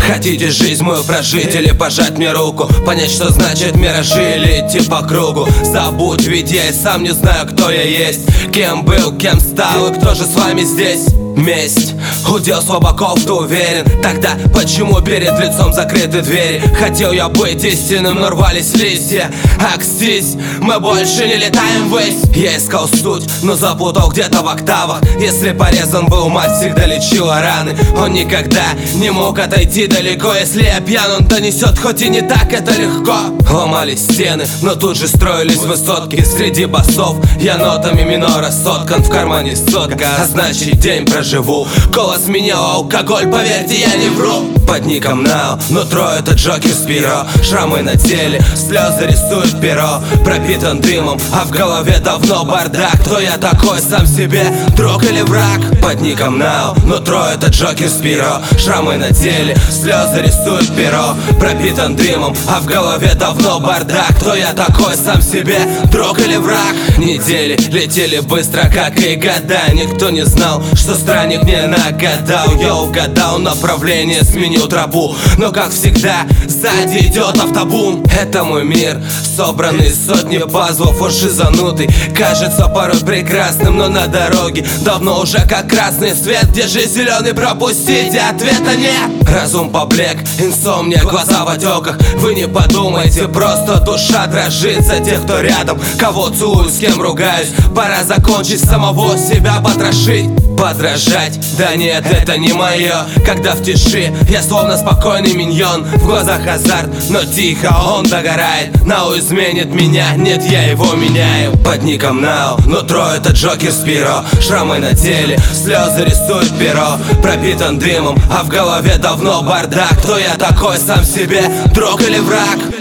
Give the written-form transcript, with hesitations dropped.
Хотите жизнь мою прожить или пожать мне руку, понять, что значит миражи или идти по кругу? Забудь, ведь я и сам не знаю, кто я есть, кем был, кем стал и кто же с вами здесь. Месть, удел слабаков, ты уверен? Тогда почему перед лицом закрыты двери? Хотел я быть истинным, но рвались листья. Акстись, мы больше не летаем ввысь. Я искал суть, но запутал где-то в октавах. Если порезан был, мать всегда лечила раны. Он никогда не мог отойти далеко. Если я пьян, он донесет, хоть и не так это легко. Ломались стены, но тут же строились высотки. Среди басов я нотами минора соткан. В кармане сотка, а значит день проживу. Голос менял алкоголь, поверьте, я не вру. Под ником Now, нутро это Джокер Спиро. Шрамы на теле, слезы рисует перо. Пропитан дымом, а в голове давно бардак. Кто я такой сам себе, друг или враг? Под ником Now, нутро это Джокер Спиро. Шрамы на теле, слезы рисует перо. Пропитан дымом, а в голове давно бардак. Кто я такой сам себе, друг или враг? Недели летели быстро, как и года. Никто не знал, что странник мне нагадал. Я угадал направление, сменил тропу, но как всегда сзади идет автобум. Это мой мир, собранный из сотни пазлов. Он шизанутый, кажется порой прекрасным, но на дороге давно уже как красный свет. Где же зеленый, пропустите, ответа нет. Разум поблек, инсомния, глаза в отеках. Вы не подумайте, просто душа дрожит за тех, кто рядом. Кого целую, с кем ругаюсь. Пора закончить, самого себя потрошить. Подражать, да нет, это не мое. Когда в тиши я словно спокойный миньон. В глазах азарт, но тихо он догорает. Нау изменит меня, нет, я его меняю. Под ником Now, нутро это Джокер Спиро. Шрамы на теле, слезы рисует перо. Пропитан дымом, а в голове давно бардак. Кто я такой сам себе, друг или враг?